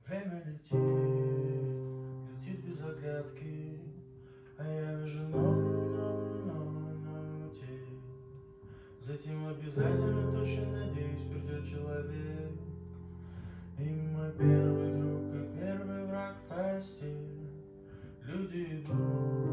Время летит без оглядки, а я вижу новую тень. Затем обязательно, точно надеюсь, придет человек. И мой первый друг, и первый враг постель. Люди идут